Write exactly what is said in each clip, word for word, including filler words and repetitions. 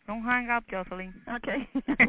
Don't hang up, Jocelyn. Okay.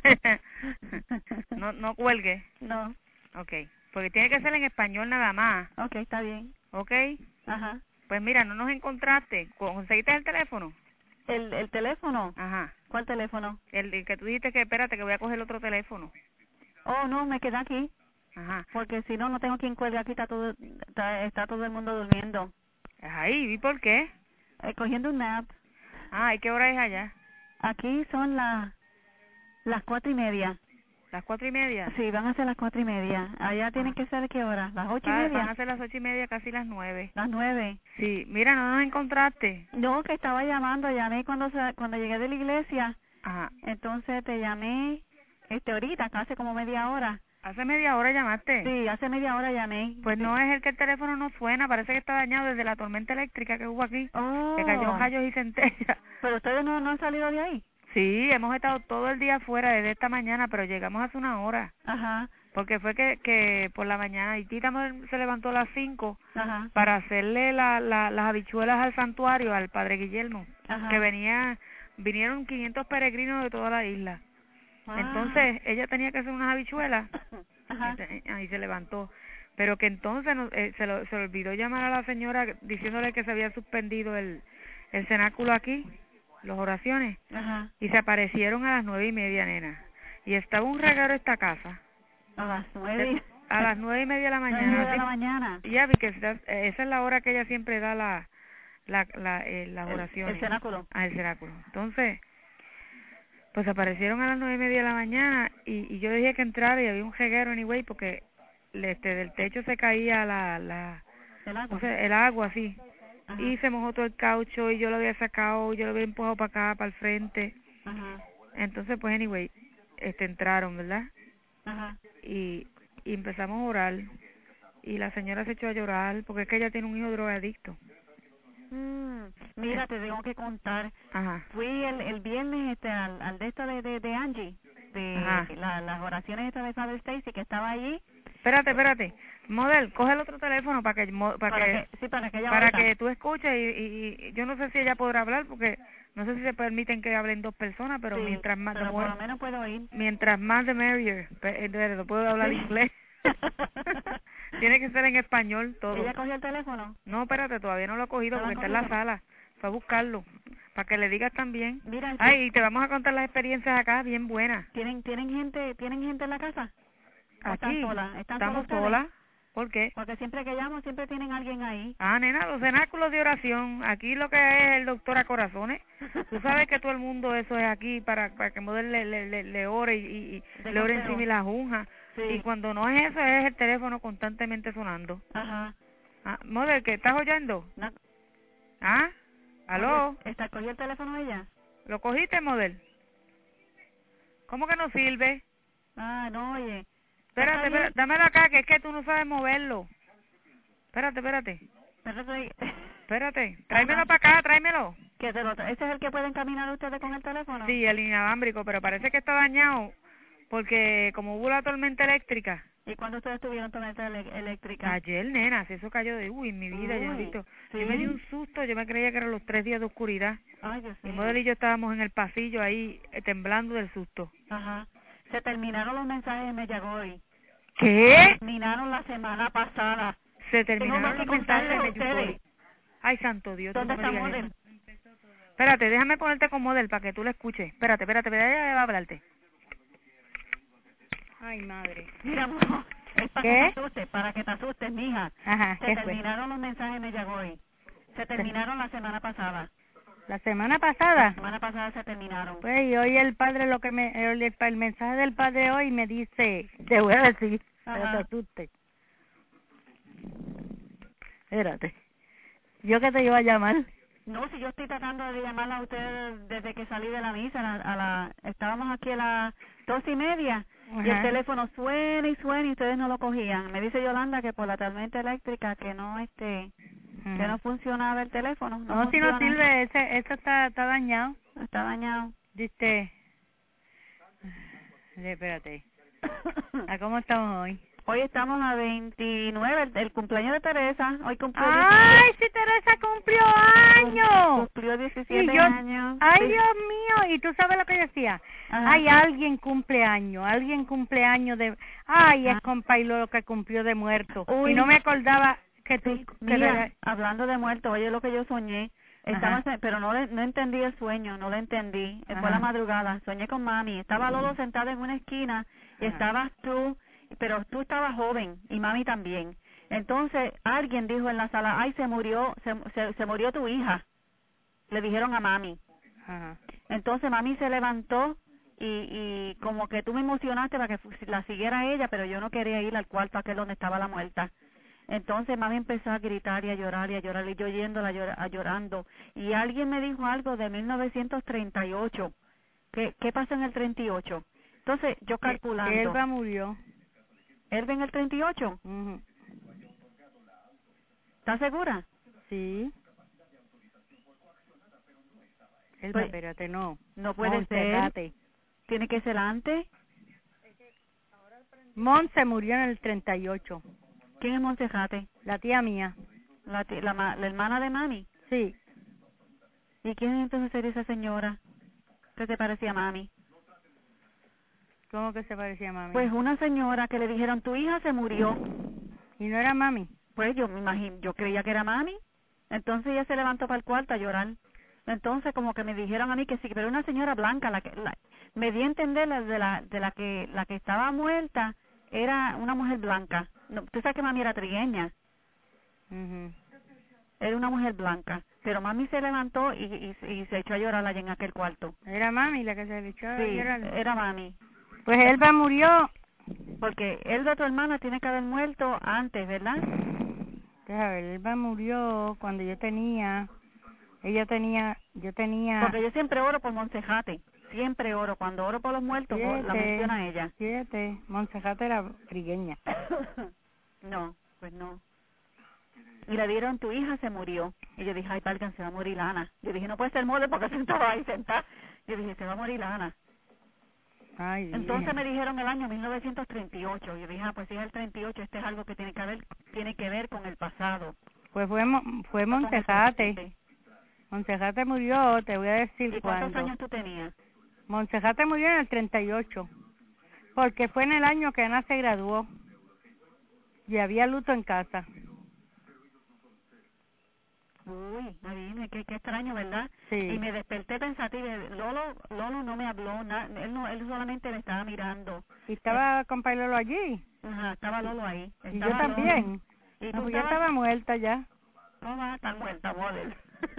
no, no cuelgue. No. Okay. Porque tiene que ser en español nada más. Okay, está bien. Okay. Ajá. Pues mira, no nos encontraste. ¿Conseguiste el teléfono? ¿El, el teléfono? Ajá. ¿Cuál teléfono? El, el que tú dijiste que espérate que voy a coger el otro teléfono. Oh, no, me quedé aquí. Ajá. Porque si no, no tengo quien cuelgue aquí, está todo, está, está todo el mundo durmiendo. Ahí, ¿y por qué? Eh, cogiendo un nap. Ah, ¿y qué hora es allá? Aquí son las las cuatro y media. ¿Las cuatro y media? Sí, van a ser las cuatro y media. Allá tienen que ser, ¿qué hora? ¿Las ocho y Va, media? van a ser las ocho y media, casi las nueve. Las nueve. Sí, mira, no nos encontraste. No, que estaba llamando, llamé cuando se, cuando llegué de la iglesia. Ajá. Entonces te llamé, este, ahorita, hace como media hora. ¿Hace media hora llamaste? Sí, hace media hora llamé. Pues sí. no es el que el teléfono no suena, parece que está dañado desde la tormenta eléctrica que hubo aquí. Oh. Que cayó rayos y centellas. Pero ustedes no, no han salido de ahí. Sí, hemos estado todo el día afuera desde esta mañana, pero llegamos hace una hora. Ajá. Porque fue que, que por la mañana, y Tita se levantó a las cinco Ajá. para hacerle la, la, las habichuelas al santuario, al Padre Guillermo. Ajá. Que venía, vinieron quinientos peregrinos de toda la isla. Ah. Entonces, ella tenía que hacer unas habichuelas. Ajá. Y ahí se levantó. Pero que entonces no, eh, se, lo, se le olvidó llamar a la señora diciéndole que se había suspendido el, el cenáculo aquí, las oraciones. Ajá. Y se aparecieron a las nueve y media, nena. Y estaba un reguero esta casa. A las nueve. A las nueve y media de la mañana. Nueve de la mañana. Ya vi que esa, esa es la hora que ella siempre da la, la, la, eh, las oraciones. El, el cenáculo. Ah, el cenáculo. Entonces, pues aparecieron a las nueve y media de la mañana y, y yo dije que entrara y había un reguero anyway porque este del techo se caía la, la el agua, o sea, el agua así. Ajá. Y se mojó todo el caucho y yo lo había sacado, yo lo había empujado para acá, para el frente. Ajá. Entonces, pues anyway, este entraron, ¿verdad? Ajá. Y, y empezamos a orar y la señora se echó a llorar porque es que ella tiene un hijo drogadicto. Mm, mira, te tengo que contar. Ajá. Fui el, el viernes este al, al de esto de, de, de Angie, de la, las oraciones estas de Father Stacy, que estaba allí. Espérate, espérate. Model, coge el otro teléfono para que para, para que, que sí, para que ella para ahorita. que tú escuches y, y, y yo no sé si ella podrá hablar porque no sé si se permiten que hablen dos personas, pero sí, mientras más pero de por lo menos puedo oír. Mientras más de merrier. No puedo hablar sí. inglés. Tiene que ser en español todo. ¿Ella cogió el teléfono? No, espérate, todavía no lo he cogido porque está en la sala. Fue a buscarlo para que le digas también. Mira, ay, y te vamos a contar las experiencias acá bien buenas. ¿Tienen tienen gente tienen gente en la casa? Aquí están solas? ¿Están estamos solas? solas. ¿Por qué? Porque siempre que llamo siempre tienen alguien ahí. Ah, nena, los cenáculos de oración. Aquí lo que es el doctor a corazones. Tú sabes que todo el mundo eso es aquí para, para que Model le, le, le, le ore y, y, y le ore encima y la junja. Sí. Y cuando no es eso, es el teléfono constantemente sonando. Ajá. Ah, Model, ¿qué estás oyendo? No. ¿Ah? ¿Aló? ¿Está cogió el teléfono ella? ¿Lo cogiste, Model? ¿Cómo que no sirve? Ah, no, oye. Espérate, espérate, dámelo acá, que es que tú no sabes moverlo. Espérate, espérate. Espérate. Espérate, tráemelo para acá, tráemelo. ¿Qué te lo tra ¿Ese es el que pueden caminar ustedes con el teléfono? Sí, el inalámbrico, pero parece que está dañado porque como hubo la tormenta eléctrica. ¿Y cuándo ustedes tuvieron tormenta eléctrica? Ayer, nena, si eso cayó de uy, en mi vida, uy, yo, visto, ¿sí? yo me di un susto, yo me creía que eran los tres días de oscuridad. Ay, Dios mío. Mi Model y yo estábamos en el pasillo ahí eh, temblando del susto. Ajá. Se terminaron los mensajes de Mellagoy. ¿Qué? Terminaron la semana pasada. Se terminaron los mensajes de Mellagoy. Ay, santo Dios. ¿Dónde está Model? Espérate, déjame ponerte con Model para que tú la escuches. Espérate, espérate, espérate, ella va a hablarte. Ay, madre. Mira, amor, es para ¿Qué? que te asustes, para que te asustes, mija. Ajá, Se ¿qué terminaron fue? los mensajes de Mellagoy. Se terminaron la semana pasada. ¿La semana pasada? La semana pasada se terminaron. Pues y hoy el padre, lo que me, el, el, el mensaje del padre hoy me dice, te voy a decir, para que te asustes. Espérate. ¿Yo que te iba a llamar? No, si yo estoy tratando de llamarla a ustedes desde que salí de la misa, a la, a la estábamos aquí a las dos y media. Ajá. Y el teléfono suena y suena y ustedes no lo cogían. Me dice Yolanda que por la tormenta eléctrica que no este Ajá. que no funcionaba el teléfono. No, no si no sirve, ese ese está está dañado. Está dañado. Dice, espérate. ¿A cómo estamos hoy? Hoy estamos a veintinueve, el, el cumpleaños de Teresa. Hoy cumplió ¡Ay, sí, Teresa cumplió años! Cumplió diecisiete y yo, años. ¡Ay, Sí. Dios mío! ¿Y tú sabes lo que yo decía? Ajá. ¡Ay, alguien cumpleaños! Alguien cumpleaños de... ¡Ay, es compailo lo que cumplió de muerto! Uy. Y no me acordaba que tú... Sí, que mira, de- hablando de muerto, oye lo que yo soñé. Estaba, Ajá. pero no le- no entendí el sueño, no lo entendí. Fue Ajá. la madrugada, soñé con mami. Estaba Lolo sentada en una esquina y Ajá. estabas tú, pero tú estabas joven y mami también. Entonces alguien dijo en la sala, ay, se murió, se, se, se murió tu hija. Le dijeron a mami. Ajá. Entonces mami se levantó y, y como que tú me emocionaste para que fu- la siguiera ella, pero yo no quería ir al cuarto aquel donde estaba la muerta. Entonces mami empezó a gritar y a llorar y a llorar y yo yéndola llora- a llorando. Y alguien me dijo algo de mil novecientos treinta y ocho. ¿Qué, qué pasó en el treinta y ocho? Entonces yo Que, calculando. que Elba murió. ¿Elba en el treinta y ocho? Ujú. ¿Estás segura? Sí. Elba, Pues, espérate, no. no puede ser. Montserrate. Tiene que ser antes. Mon se murió en el treinta y ocho. ¿Quién es Montserrate? La tía mía. La, ti- la, ma- la hermana de mami. Sí. ¿Y quién entonces sería esa señora que se parecía a mami? ¿Cómo que se parecía a mami? Pues una señora que le dijeron, tu hija se murió. ¿Y no era mami? Pues yo me imagino, yo creía que era mami. Entonces ella se levantó para el cuarto a llorar. Entonces como que me dijeron a mí que sí, pero una señora blanca, la que la, me di a entender la, de la de la que la que estaba muerta era una mujer blanca. No, tú sabes que mami era trigueña. Mhm. Era una mujer blanca, pero mami se levantó y, y, y se echó a llorar allá en aquel cuarto. Era mami la que se le echó a Sí, llorar. era mami. Pues Elba murió. Porque él de tu hermana tiene que haber muerto antes, ¿verdad? Deja ver, Elba murió cuando yo tenía, ella tenía, yo tenía Porque yo siempre oro por Montserrate, siempre oro. Cuando oro por los muertos, siete, la menciona ella. siete. Montserrat era trigueña. No, pues no. Y le dieron, tu hija se murió. Y yo dije, ay, Pargan, se va a morir Ana. Yo dije, no puede ser mole porque se estaba ahí sentada. Yo dije, se va a morir Ana. Ay, Dios. Entonces me dijeron el año mil novecientos treinta y ocho. Yo dije, ah, pues si es el treinta y ocho, este es algo que tiene que ver, tiene que ver con el pasado. Pues fue, Mo- fue Con el Montserrate. presente. Montserrate murió, te voy a decir ¿Y cuántos cuándo. años tú tenías? Montserrate murió en el treinta y ocho, porque fue en el año que Ana se graduó y había luto en casa. Uy, adivine, qué, qué extraño, ¿verdad? Sí. Y me desperté pensativa. Lolo, Lolo no me habló, na- él no, él solamente me estaba mirando. Y estaba con Pailolo allí. Ajá, estaba Lolo ahí. Y Estaba yo también. Lolo. Y No, tú pues yo estabas, estaba muerta ya. no vas a estar muerta, Model.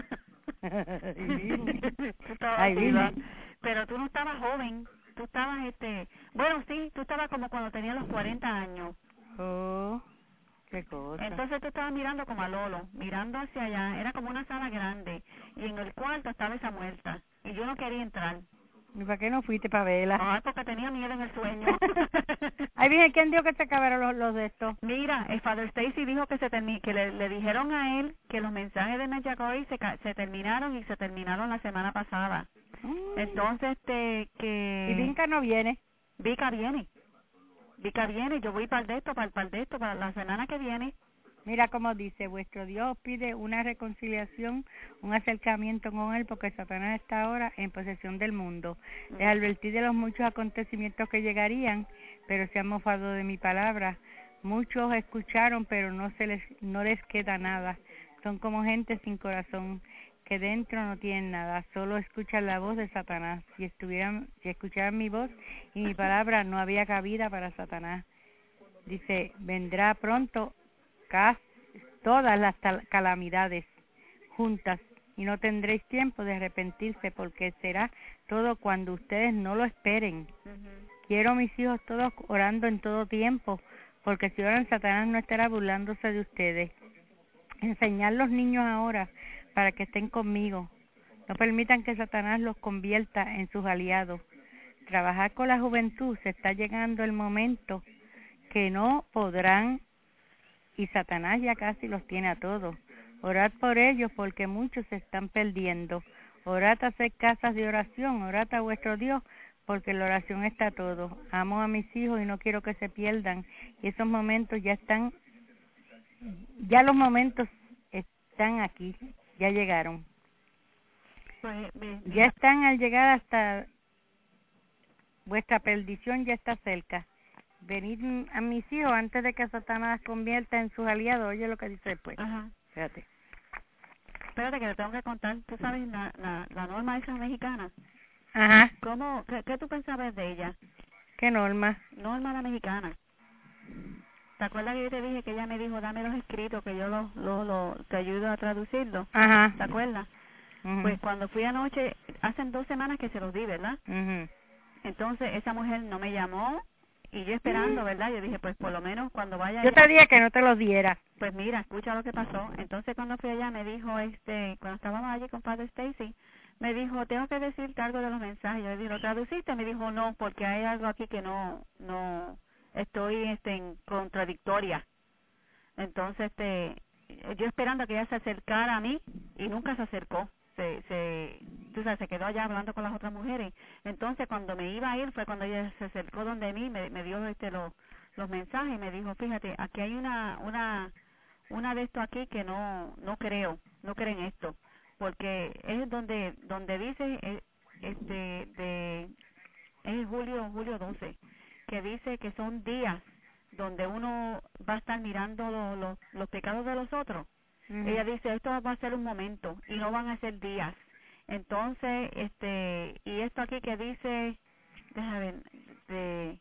Ay, Virgen. Tú estabas Ay, viva. Virgen. Pero tú no estabas joven. Tú estabas, este, bueno, sí, tú estabas como cuando tenías los cuarenta años. Oh, qué cosa. Entonces tú estabas mirando como a Lolo, mirando hacia allá. Era como una sala grande. Y en el cuarto estaba esa muerta. Y yo no quería entrar. ¿Y para qué no fuiste para verla? Ay, porque tenía miedo en el sueño. Ay, Virgen, ¿quién dijo que se acabaron los, los de estos? Mira, el Father Stacy dijo que se termi que le, le dijeron a él que los mensajes de Nayacoy se, ca- se terminaron y se terminaron la semana pasada. Mm. Entonces, este, que... Y Vinca no viene. Vica viene. Vica viene, yo voy para el de esto, para el, para el de esto, para la semana que viene. Mira cómo dice, vuestro Dios pide una reconciliación, un acercamiento con Él, porque Satanás está ahora en posesión del mundo. Les advertí de los muchos acontecimientos que llegarían, pero se han mofado de mi palabra. Muchos escucharon, pero no se les no les queda nada. Son como gente sin corazón, que dentro no tienen nada, solo escuchan la voz de Satanás. Si estuvieran, si escucharan mi voz y mi palabra, no había cabida para Satanás. Dice, vendrá pronto casi todas las calamidades juntas y no tendréis tiempo de arrepentirse, porque será todo cuando ustedes no lo esperen. Uh-huh. Quiero mis hijos todos orando en todo tiempo, porque si oran, Satanás no estará burlándose de ustedes. Enseñar los niños ahora para que estén conmigo. No permitan que Satanás los convierta en sus aliados. Trabajar con la juventud, se está llegando el momento que no podrán, y Satanás ya casi los tiene a todos. Orad por ellos, porque muchos se están perdiendo. Orad a hacer casas de oración, orad a vuestro Dios, porque la oración está todo. Amo a mis hijos y no quiero que se pierdan. Y esos momentos ya están, ya los momentos están aquí, ya llegaron. Pues, me, ya están al llegar hasta vuestra perdición, ya está cerca. Venid a mis hijos antes de que Satanás convierta en sus aliados. Oye lo que dice después. Ajá. Espérate. Espérate que le tengo que contar. ¿Tú sabes la, la, la Norma esa mexicana? Ajá. ¿Cómo, qué, qué tú pensabas de ella? ¿Qué Norma? Norma la mexicana. ¿Te acuerdas que yo te dije que ella me dijo, dame los escritos, que yo los, los, los, te ayudo a traducirlos? Ajá. ¿Te acuerdas? Uh-huh. Pues cuando fui anoche, hace dos semanas que se los di, ¿verdad? Uh-huh. Entonces esa mujer no me llamó y yo esperando, ¿verdad? Yo dije, pues por lo menos cuando vaya Yo allá, te dije que no te los diera. pues mira, escucha lo que pasó. Entonces cuando fui allá me dijo, este, cuando estábamos allí con Padre Stacy, me dijo, tengo que decirte algo de los mensajes. Yo le dije, ¿lo traduciste? Me dijo, no, porque hay algo aquí que no, no, estoy este, en contradictoria. Entonces, este, yo esperando que ella se acercara a mí y nunca se acercó. Se, se, tú sabes, se quedó allá hablando con las otras mujeres. Entonces, cuando me iba a ir fue cuando ella se acercó donde mí, me, me dio este los, los mensajes y me dijo, fíjate, aquí hay una, una, una de esto aquí que no, no creo, no creen esto, porque es donde, donde dice, eh, este, de, es julio, julio doce, que dice que son días donde uno va a estar mirando lo, lo, los pecados de los otros. Uh-huh. Ella dice, esto va a ser un momento y no van a ser días. Entonces, este, y esto aquí que dice, déjame ver, de,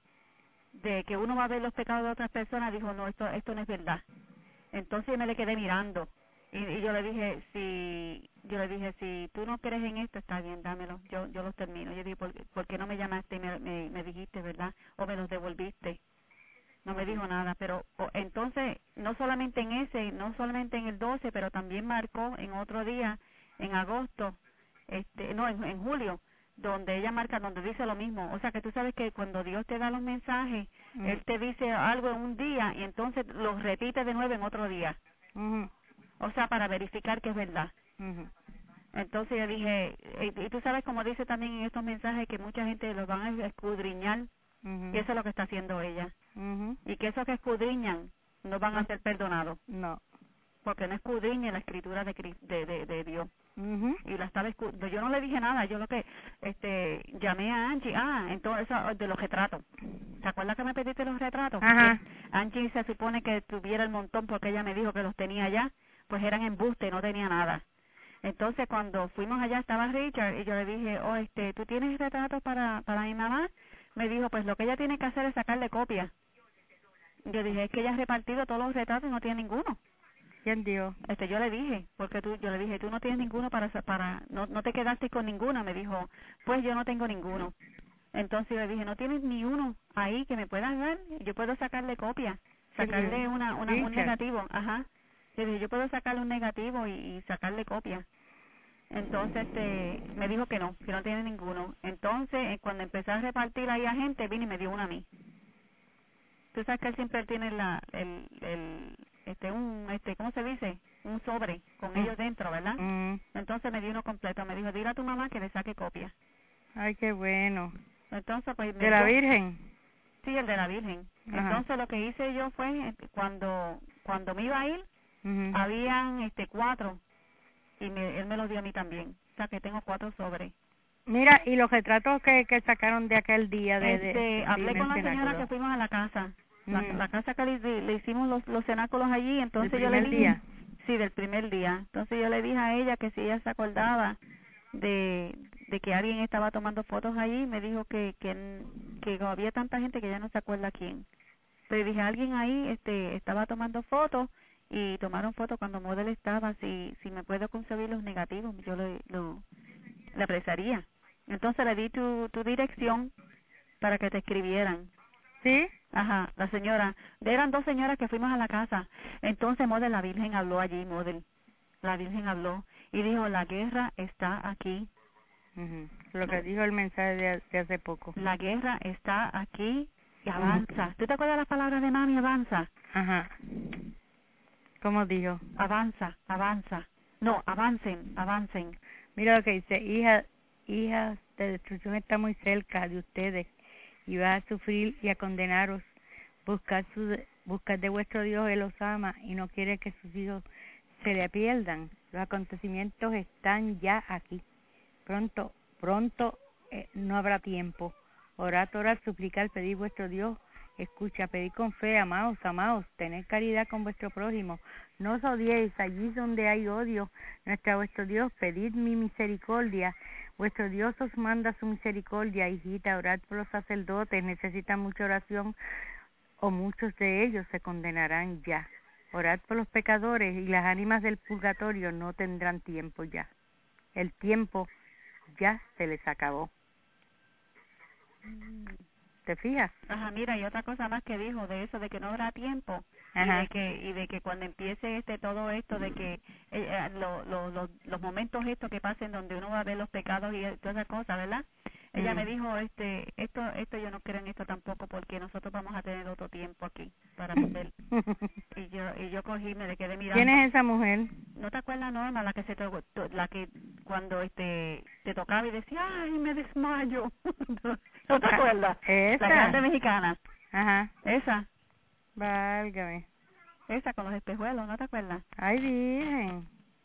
de que uno va a ver los pecados de otras personas, dijo, no, esto, esto no es verdad. Entonces me le quedé mirando y, y yo le dije, si, yo le dije, si tú no crees en esto, está bien, dámelo, yo, yo los termino. Yo dije, ¿por, ¿por qué no me llamaste y me, me, me dijiste, verdad? O me los devolviste. No me dijo nada, pero o, entonces, no solamente en ese, no solamente en el doce, pero también marcó en otro día, en agosto, este, no, en, en julio, donde ella marca, donde dice lo mismo. O sea, que tú sabes que cuando Dios te da los mensajes, uh-huh, Él te dice algo en un día y entonces los repite de nuevo en otro día. Uh-huh. O sea, para verificar que es verdad. Uh-huh. Entonces yo dije, y, y tú sabes como dice también en estos mensajes que mucha gente los van a escudriñar, uh-huh, y eso es lo que está haciendo ella. Uh-huh. Y que esos que escudriñan no van a ser perdonados. No. Porque no escudriñan la escritura de, de, de, de Dios. Uh-huh. Y la estaba escud- yo no le dije nada, yo lo que este llamé a Angie, ah, entonces de los retratos. ¿Te acuerdas que me pediste los retratos? Ajá. Que Angie se supone que tuviera el montón porque ella me dijo que los tenía allá, pues eran embuste, no tenía nada. Entonces cuando fuimos allá estaba Richard y yo le dije, oh, este, ¿tú tienes retratos para, para mi mamá? Me dijo, pues lo que ella tiene que hacer es sacarle copia. Yo dije, es que ella ha repartido todos los retratos y no tiene ninguno. ¿Quién dio? Este, yo le dije, porque tú, yo le dije, tú no tienes ninguno para, para, no, no te quedaste con ninguno. Me dijo, pues yo no tengo ninguno. Entonces yo le dije, no tienes ni uno ahí que me puedas dar, yo puedo sacarle copia, sacarle una, una, un negativo, ajá. Yo dije, yo puedo sacarle un negativo y, y sacarle copia. Entonces este, me dijo que no, que no tiene ninguno. Entonces, cuando empecé a repartir ahí a gente, vine y me dio uno a mí. Tú sabes que él siempre tiene la, el, el, este, un, este, ¿cómo se dice? Un sobre con mm. ellos dentro, ¿verdad? Mm. Entonces me dio uno completo. Me dijo, dile a tu mamá que le saque copia. Ay, qué bueno. Entonces, pues... ¿De la Virgen? Sí, el de la Virgen. Ajá. Entonces, lo que hice yo fue, cuando cuando me iba a ir, uh-huh, habían este cuatro, y me, él me los dio a mí también. O sea, que tengo cuatro sobres. Mira, y los retratos que, que sacaron de aquel día de... Este, de hablé con la señora que fuimos a la casa. La, uh-huh, la casa que le, le hicimos los, los cenáculos allí, entonces yo le dije... día? Sí, del primer día. Entonces yo le dije a ella que si ella se acordaba de, de que alguien estaba tomando fotos allí, me dijo que, que, que había tanta gente que ya no se acuerda quién. Pero dije, alguien ahí este estaba tomando fotos y tomaron fotos cuando Model estaba, si si me puedo conseguir los negativos, yo lo, lo le apreciaría. Entonces le di tu, tu dirección para que te escribieran. ¿Sí? Ajá, la señora. Eran dos señoras que fuimos a la casa. Entonces Model, la Virgen habló allí, Model. La Virgen habló y dijo, la guerra está aquí. Uh-huh. Lo que dijo el mensaje de, de hace poco. La guerra está aquí y avanza. Uh-huh. ¿Tú te acuerdas las palabras de mami, avanza? Ajá. ¿Cómo dijo? Avanza, avanza. No, avancen, avancen. Mira lo que dice, hija, hijas La destrucción está muy cerca de ustedes y va a sufrir y a condenaros. Buscad, su, buscad de vuestro Dios, Él os ama y no quiere que sus hijos se le pierdan. Los acontecimientos están ya aquí. Pronto, pronto eh, no habrá tiempo. Orad, orad, suplicad, pedid vuestro Dios. Escucha, pedid con fe, amaos, amaos, tened caridad con vuestro prójimo. No os odiéis, allí donde hay odio, nuestra vuestro Dios, pedid mi misericordia. Vuestro Dios os manda su misericordia, hijita, orad por los sacerdotes, necesitan mucha oración, o muchos de ellos se condenarán ya. Orad por los pecadores, y las ánimas del purgatorio no tendrán tiempo ya. El tiempo ya se les acabó. ¿Te fijas? Ajá, mira, y otra cosa más que dijo de eso, de que no habrá tiempo. Y de que y de que cuando empiece este todo esto, de que eh, eh, lo, lo, lo, los momentos estos que pasen donde uno va a ver los pecados y todas esas cosas, ¿verdad? Ella mm. me dijo, este, esto, esto yo no creo en esto tampoco, porque nosotros vamos a tener otro tiempo aquí para poder. y yo y yo cogí, me quedé mirando. ¿Quién es esa mujer? ¿No te acuerdas, Norma, la que se to, to, la que cuando este te tocaba y decía, ay, me desmayo? ¿No te acuerdas? Esa. La grande mexicana. Ajá. Esa. Válgame. Esa con los espejuelos, ¿no te acuerdas? Ay, virgen.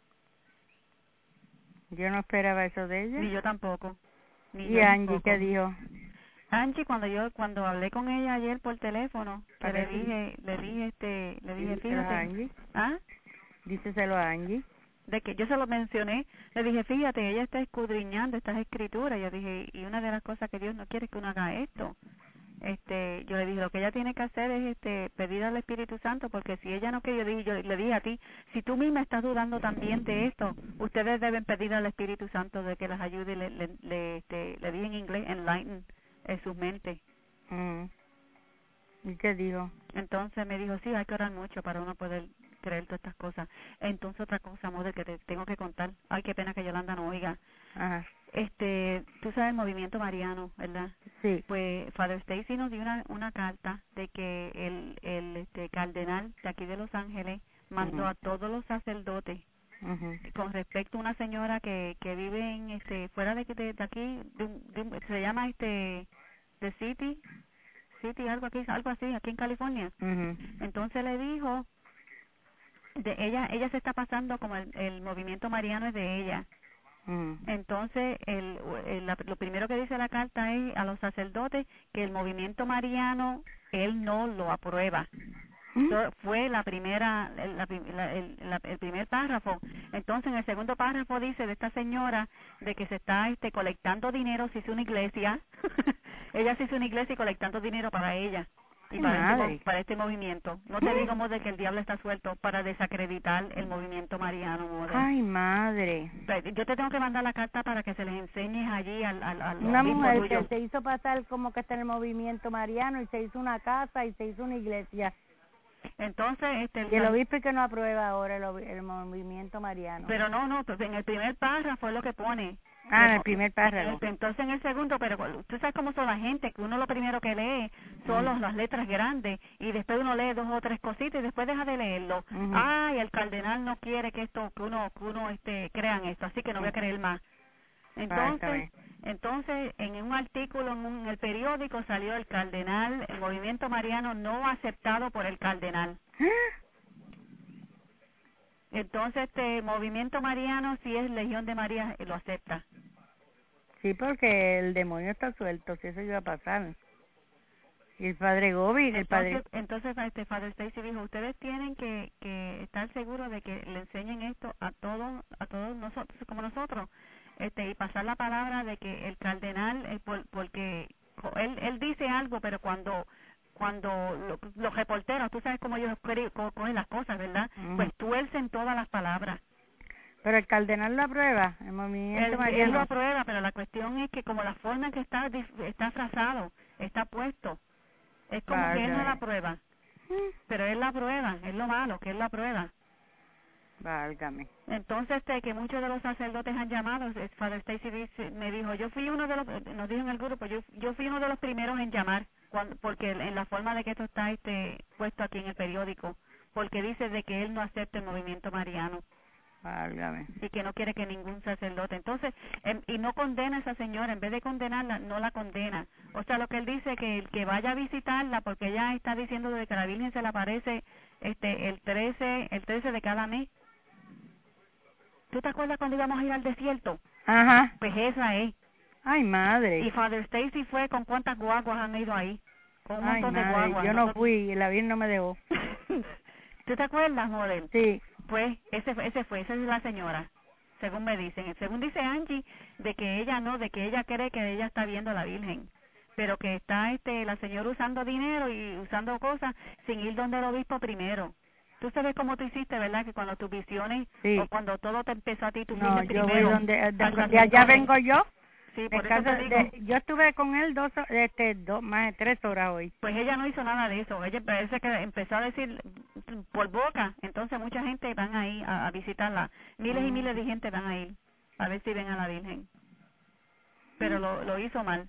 Yo no esperaba eso de ella. Ni yo tampoco. Ni ¿Y Angie qué dijo? Angie, cuando yo cuando hablé con ella ayer por teléfono, que le dije, le dije este, le dije, fíjate. A Angie? ¿Ah? Díceselo a Angie. De que yo se lo mencioné, le dije, fíjate, ella está escudriñando estas escrituras. Yo dije, y una de las cosas que Dios no quiere es que uno haga esto. Este, yo le dije, lo que ella tiene que hacer es este pedir al Espíritu Santo, porque si ella no quiere, yo, dije, yo le dije a ti, si tú misma estás dudando también de esto, ustedes deben pedir al Espíritu Santo de que las ayude y le, le, le, este, le dije en inglés, enlighten en sus mentes. Mm. ¿Y qué dijo? Entonces me dijo, sí, hay que orar mucho para uno poder creer todas estas cosas. Entonces otra cosa, Mother, que te tengo que contar. Ay, qué pena que Yolanda no oiga. Ajá. Este, tú sabes el movimiento mariano, ¿verdad? Sí. Pues Father Stacy nos dio una, una carta de que el, el este, cardenal de aquí de Los Ángeles mandó uh-huh. a todos los sacerdotes uh-huh. con respecto a una señora que, que vive en este fuera de, de, de aquí, de, de, se llama este The City, City algo aquí, algo así, aquí en California. Uh-huh. Entonces le dijo, de ella ella se está pasando como el, el movimiento mariano es de ella. Mm. Entonces, el, el, la, lo primero que dice la carta es a los sacerdotes que el movimiento mariano, él no lo aprueba. ¿Mm? So, fue la primera, la, la, el, la, el primer párrafo. Entonces, en el segundo párrafo dice de esta señora de que se está este, colectando dinero, se hizo una iglesia. Ella se hizo una iglesia y colectando dinero para ella. Y para este, para este movimiento. No te digo, Mother, que el diablo está suelto para desacreditar el movimiento mariano, Mother. Ay, madre. Yo te tengo que mandar la carta para que se les enseñes allí al, al, al una mujer tuyo. Que se hizo pasar como que está en el movimiento mariano y se hizo una casa y se hizo una iglesia. Entonces, este... El y el obispo que no aprueba ahora el, el movimiento mariano. Pero no, no, en el primer párrafo es lo que pone. Ah, en el primer párrafo. Entonces en el segundo, pero tú sabes cómo son la gente, que uno lo primero que lee son uh-huh. las letras grandes y después uno lee dos o tres cositas y después deja de leerlo. Uh-huh. Ay, el cardenal no quiere que esto, que uno, que uno este, crean esto, así que no voy a creer más. Entonces, entonces en un artículo en, un, en el periódico salió el cardenal, el movimiento mariano no aceptado por el cardenal. Entonces, este movimiento mariano, si es Legión de María, lo acepta. Sí, porque el demonio está suelto, si eso iba a pasar. Y el padre Gobi, el padre... Entonces, este Father Stacy dijo, ustedes tienen que, que estar seguros de que le enseñen esto a todos, a todos nosotros, como nosotros, este y pasar la palabra de que el cardenal, eh, por, porque él, él dice algo, pero cuando... cuando lo, los reporteros, tú sabes cómo ellos cogen las cosas, ¿verdad? Uh-huh. Pues tuercen todas las palabras. Pero el cardenal lo aprueba, el movimiento él, mariano. Él lo aprueba, pero la cuestión es que como la forma en que está está frazado, está puesto, es como Válgame. que él no la aprueba. Uh-huh. Pero él la aprueba, es lo malo, que él la aprueba. Válgame. Entonces, este, que muchos de los sacerdotes han llamado, Father Stacy me dijo, yo fui uno de los, nos dijo en el grupo, yo, yo fui uno de los primeros en llamar. Cuando, porque en la forma de que esto está este puesto aquí en el periódico, porque dice de que él no acepta el movimiento mariano. Válgame. Y que no quiere que ningún sacerdote. Entonces, em, y no condena a esa señora, en vez de condenarla, no la condena. O sea, lo que él dice, que el que vaya a visitarla, porque ella está diciendo de que la Virgen se le aparece este el trece, el trece de cada mes. ¿Tú te acuerdas cuando íbamos a ir al desierto? Ajá. Pues esa es. Ay, madre. Y Father Stacy fue, ¿con cuántas guaguas han ido ahí? Con un Ay, montón madre. de guaguas. Yo no fui y la Virgen no me dejó. ¿Tú te acuerdas, Model? Sí. Pues ese, ese fue, esa es la señora, según me dicen. Según dice Angie, de que ella no, de que ella cree que ella está viendo a la Virgen. Pero que está este la señora usando dinero y usando cosas sin ir donde el obispo primero. Tú sabes cómo tú hiciste, ¿verdad? Que cuando tus visiones, sí. o cuando todo te empezó a ti, tú no, fuiste yo primero. voy donde, de, de allá vengo yo. Sí, por eso te digo. De, yo estuve con él dos, este, dos, más de tres horas hoy. Pues ella no hizo nada de eso. Ella parece que empezó a decir por boca. Entonces mucha gente van ahí a, a visitarla. Miles mm. y miles de gente van a ir a ver si ven a la Virgen. Pero lo, lo hizo mal.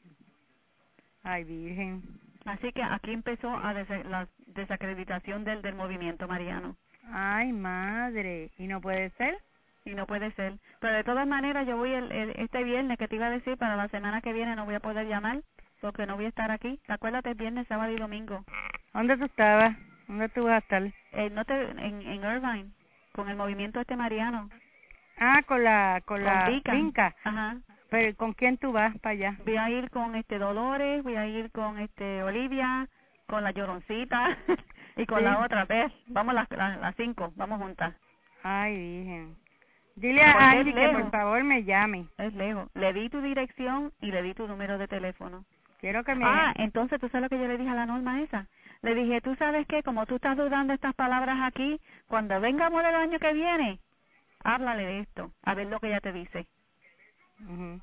Ay, Virgen. Así que aquí empezó a des la desacreditación del, del movimiento mariano. Ay, madre. ¿Y no puede ser? Y no puede ser. Pero de todas maneras, yo voy el, el, este viernes, que te iba a decir, para la semana que viene no voy a poder llamar, porque no voy a estar aquí. Acuérdate, viernes, sábado y domingo. ¿Dónde tú estabas? ¿Dónde tú vas a estar? Eh, no te, en, en Irvine, con el movimiento este mariano. Ah, con la, con, con la Vika. finca. Ajá. Pero ¿con quién tú vas para allá? Voy a ir con este Dolores, voy a ir con este Olivia, con la Lloroncita y con sí. la otra, ¿ves? Vamos las, las, las cinco, vamos juntas. Ay, Virgen. Dile a Angie que por favor me llame. Es lejos. Le di tu dirección y le di tu número de teléfono. Quiero que me... Ah, entonces tú sabes lo que yo le dije a la Norma esa. Le dije, tú sabes qué, como tú estás dudando estas palabras aquí, cuando vengamos el año que viene, háblale de esto, a ver lo que ella te dice. Uh-huh.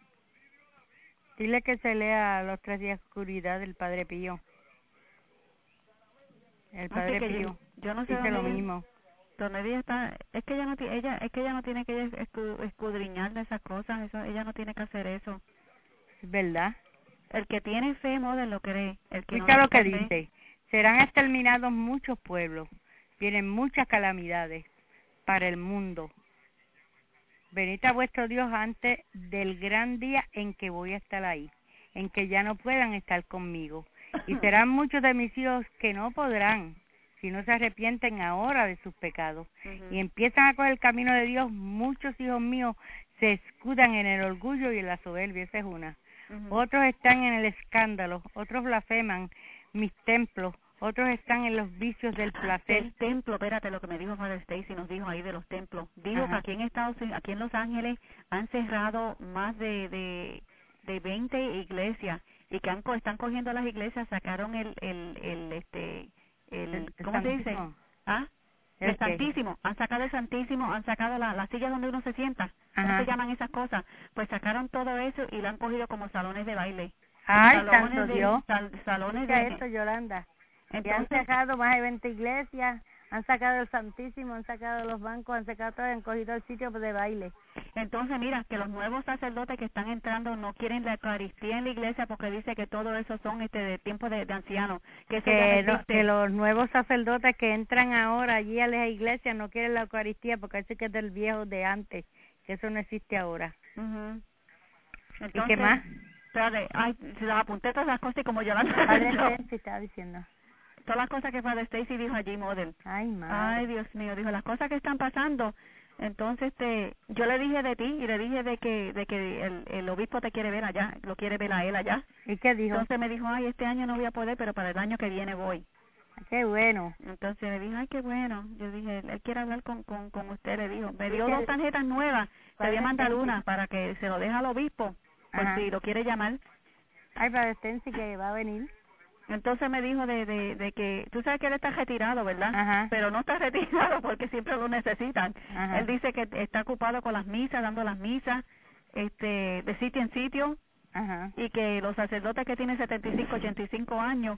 Dile que se lea Los tres días de oscuridad del Padre Pío. El Padre Pío. Yo, yo no sé dice lo mismo. Donde ella está, es que ella no tiene, ella, es que ella no tiene que escudriñar de esas cosas, eso, ella no tiene que hacer eso. Es verdad. El que tiene fe, Model, lo cree. El que Escucha no lo que fe, dice. Serán exterminados muchos pueblos. Vienen muchas calamidades para el mundo. Venid a vuestro Dios antes del gran día en que voy a estar ahí, en que ya no puedan estar conmigo. Y serán muchos de mis hijos que no podrán, si no se arrepienten ahora de sus pecados. Uh-huh. Y empiezan a coger el camino de Dios. Muchos hijos míos se escudan en el orgullo y en la soberbia. Esa es una. Uh-huh. Otros están en el escándalo, otros blasfeman mis templos, otros están en los vicios del placer. El templo, espérate, lo que me dijo Father Stacy, nos dijo ahí de los templos. Dijo Ajá. que aquí en Estados Unidos, aquí en Los Ángeles, han cerrado más de de, de veinte iglesias y que han, están cogiendo las iglesias, sacaron el el el este el, el ¿cómo el se dice? ¿Ah? El, el Santísimo, han sacado el Santísimo, han sacado la, la silla donde uno se sienta. ¿Cómo Ajá. se llaman esas cosas? Pues sacaron todo eso y lo han cogido como salones de baile. Ay, santo Dios. Sal, salones ¿Qué de es eso, Yolanda? Entonces, y han sacado más de veinte iglesias, han sacado el Santísimo, han sacado los bancos, han sacado todo, han cogido el sitio de baile. Entonces, mira, que los nuevos sacerdotes que están entrando no quieren la Eucaristía en la iglesia porque dice que todo eso son este de tiempos de, de ancianos. Que, eso que, no no, que los nuevos sacerdotes que entran ahora allí a las iglesias no quieren la Eucaristía porque eso que es del viejo de antes, que eso no existe ahora. Uh-huh. Entonces, ¿y qué más? Espérate, ay, se las apunté todas las cosas y como yo las sí, estaba diciendo. Todas las cosas que Father Stacy dijo allí, Model. Ay, madre. Ay, Dios mío, dijo las cosas que están pasando. Entonces, este, yo le dije de ti y le dije de que de que el, el obispo te quiere ver allá, lo quiere ver a él allá. ¿Y qué dijo? Entonces me dijo, ay, este año no voy a poder, pero para el año que viene voy. Qué bueno. Entonces le dije, ay, qué bueno. Yo dije, él, él quiere hablar con, con, con usted, le dijo. Me dio dos tarjetas nuevas, te voy a mandar una para que se lo deje al obispo, por Ajá. si lo quiere llamar. Ay, para Stensi que va a venir. Entonces me dijo de, de, de que, tú sabes que él está retirado, ¿verdad? Ajá. Pero no está retirado porque siempre lo necesitan. Ajá. Él dice que está ocupado con las misas, dando las misas, este, de sitio en sitio. Ajá. Y que los sacerdotes que tienen setenta y cinco, ochenta y cinco años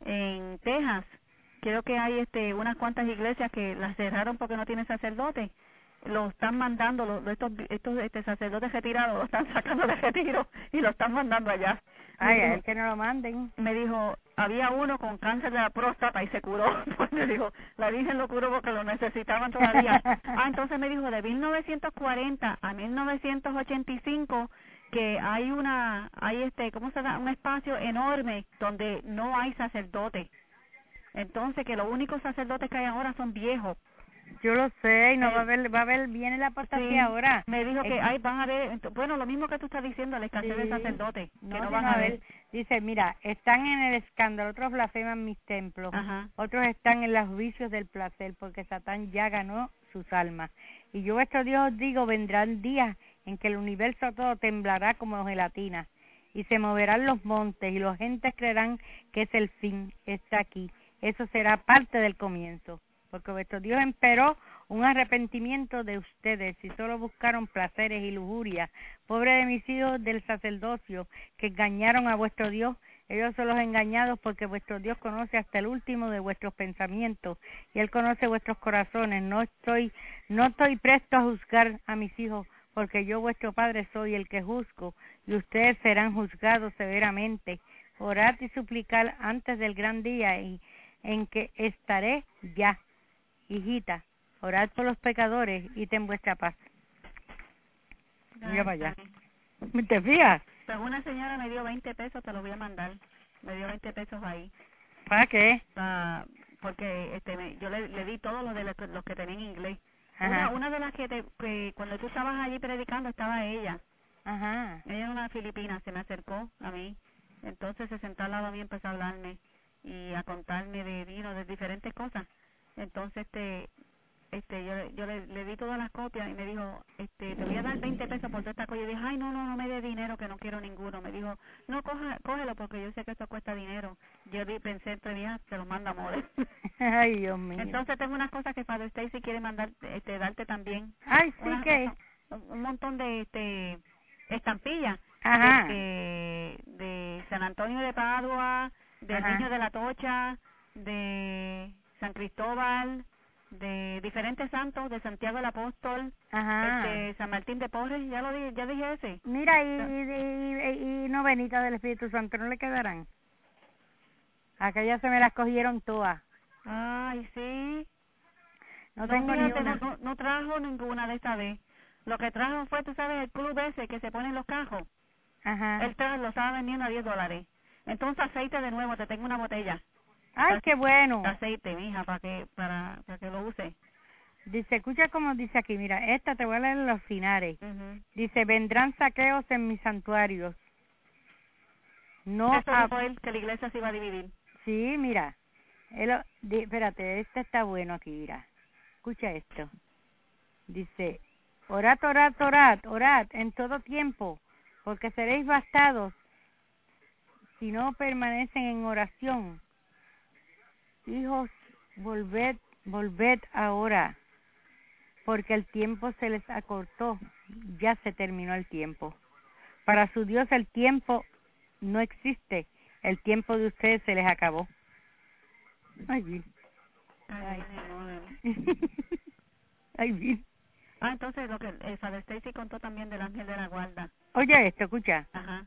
en Texas, creo que hay este unas cuantas iglesias que las cerraron porque no tienen sacerdotes. Lo están mandando, los, estos estos este, sacerdotes retirados, lo están sacando de retiro y lo están mandando allá. Ay, a él que no lo manden. Me dijo, había uno con cáncer de la próstata y se curó. Pues le dijo, la Virgen lo curó porque lo necesitaban todavía. Ah, entonces me dijo, de mil novecientos cuarenta a mil novecientos ochenta y cinco, que hay una, hay este, ¿cómo se llama? Un espacio enorme donde no hay sacerdotes. Entonces, que los únicos sacerdotes que hay ahora son viejos. Yo lo sé, y no eh, va a haber, va a haber, viene la apostasía sí, ahora. Me dijo que hay, van a ver, bueno, lo mismo que tú estás diciendo, la escasez sí, de sacerdotes, no, que no sí, van no, a ver. Dice, mira, están en el escándalo, otros blasfeman mis templos, Ajá. Otros están en los vicios del placer, porque Satán ya ganó sus almas. Y yo, vuestro Dios, os digo, vendrán días en que el universo todo temblará como gelatina, y se moverán los montes, y los gentes creerán que es el fin, está aquí. Eso será parte del comienzo, porque vuestro Dios esperó un arrepentimiento de ustedes, y solo buscaron placeres y lujuria. Pobre de mis hijos del sacerdocio, que engañaron a vuestro Dios. Ellos son los engañados, porque vuestro Dios conoce hasta el último de vuestros pensamientos, y Él conoce vuestros corazones. No estoy, no estoy presto a juzgar a mis hijos, porque yo vuestro Padre soy el que juzgo, y ustedes serán juzgados severamente. Orad y suplicad antes del gran día, y en que estaré ya. Hijita, orad por los pecadores y ten vuestra paz. Mira para allá. ¿Te fijas? Pues una señora me dio veinte pesos, te lo voy a mandar. Me dio veinte pesos ahí. ¿Para qué? Para, porque este, me, yo le, le di todos los de los, los que tenían inglés. Ajá. Una, una de las que, te, que cuando tú estabas allí predicando estaba ella. Ajá. Ella era una filipina, se me acercó a mí. Entonces se sentó al lado mío y empezó a hablarme y a contarme de vino, de diferentes cosas. Entonces, este, este, yo, yo le, le di todas las copias y me dijo, este, te voy a dar veinte pesos por toda esta cosa. Y dije, ay, no, no, no me dé dinero, que no quiero ninguno. Me dijo, no, coja, cógelo porque yo sé que eso cuesta dinero. Yo di, pensé entre días, se lo manda More. Ay, Dios mío. Entonces tengo unas cosas que Father Stacy quiere mandar, este, darte también. Ay, sí, Una, que un, un montón de, este, estampillas. Ajá. Este, de San Antonio de Padua, del Ajá. Niño de la Tocha, de San Cristóbal, de diferentes santos, de Santiago el Apóstol, Ajá. este, San Martín de Porres, ya lo dije, ya dije ese. Mira, y, y, y, y novenita del Espíritu Santo, ¿no le quedarán? Aquellas se me las cogieron todas. Ay, sí. No, no tengo ni una. una. No, no trajo ninguna de esta vez. Lo que trajo fue, tú sabes, el club ese que se pone en los cajos. Ajá. Él trajo, lo estaba vendiendo a diez dólares. Entonces aceite de nuevo, te tengo una botella. Ay, qué bueno. Aceite, mija, para que para, para que lo use. Dice, escucha como dice aquí, mira, esta te voy a leer los finales. Uh-huh. Dice, vendrán saqueos en mis santuarios. No. Eso dijo él, que la iglesia se iba a dividir. Sí, mira. Él, di, espérate, este está bueno aquí, mira. Escucha esto. Dice, orad, orad, orad, orad en todo tiempo, porque seréis bastados si no permanecen en oración. Hijos, volved, volved ahora, porque el tiempo se les acortó, ya se terminó el tiempo. Para su Dios el tiempo no existe, el tiempo de ustedes se les acabó. Ay, bien. Ay, Ay, Ay bien. Ah, entonces lo que el Father Stacy contó también del ángel de la guarda. Oye esto, escucha. Ajá.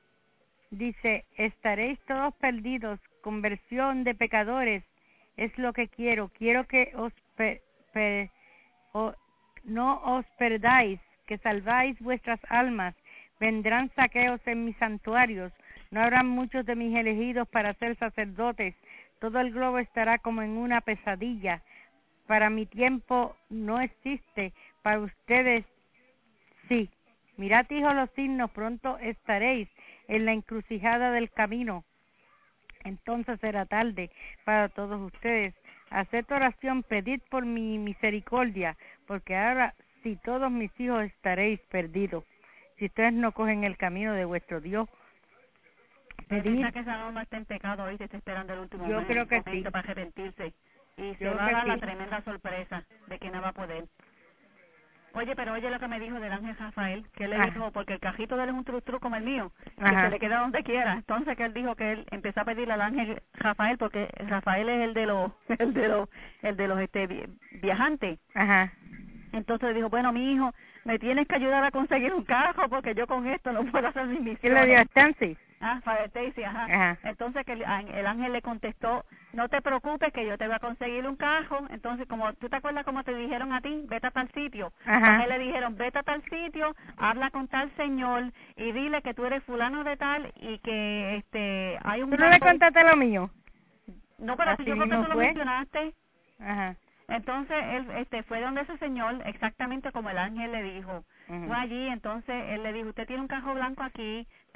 Dice, estaréis todos perdidos, conversión de pecadores, es lo que quiero. Quiero que os per, per, o, no os perdáis, que salváis vuestras almas. Vendrán saqueos en mis santuarios, no habrán muchos de mis elegidos para ser sacerdotes. Todo el globo estará como en una pesadilla. Para mi tiempo no existe, para ustedes sí. Mirad, hijos, los signos, pronto estaréis en la encrucijada del camino. Entonces será tarde para todos ustedes. Haced oración, pedid por mi misericordia, porque ahora si todos mis hijos estaréis perdidos. Si ustedes no cogen el camino de vuestro Dios, pedid. Piensa que esa alma está en pecado hoy, se está esperando el último Yo momento, creo que momento sí. para arrepentirse. Y se Yo va a dar sí. la tremenda sorpresa de que no va a poder. Oye, pero oye lo que me dijo del ángel Rafael, que él le Ajá. dijo, porque el cajito de él es un tru-tru como el mío, que Ajá. se le queda donde quiera. Entonces que él dijo que él empezó a pedirle al ángel Rafael, porque Rafael es el de los, el de los, el de los este vi- viajantes. Ajá. Entonces le dijo, bueno, mi hijo, me tienes que ayudar a conseguir un carro, porque yo con esto no puedo hacer mis ¿Qué le dio misiones. a Stancy? Ah, Father Stacy, ajá. Ajá. Entonces que el, el ángel le contestó, no te preocupes que yo te voy a conseguir un carro. Entonces, como tú te acuerdas cómo te dijeron a ti, vete a tal sitio. Ajá. A él le dijeron, vete a tal sitio, habla con tal señor y dile que tú eres fulano de tal y que este hay un... ¿Tú no le contaste lo mío? No, pero Así yo creo que mismo tú lo fue. mencionaste. Ajá. Entonces él este fue donde ese señor exactamente como el ángel le dijo. Ujú. Fue allí, entonces él le dijo, usted tiene un carro blanco aquí,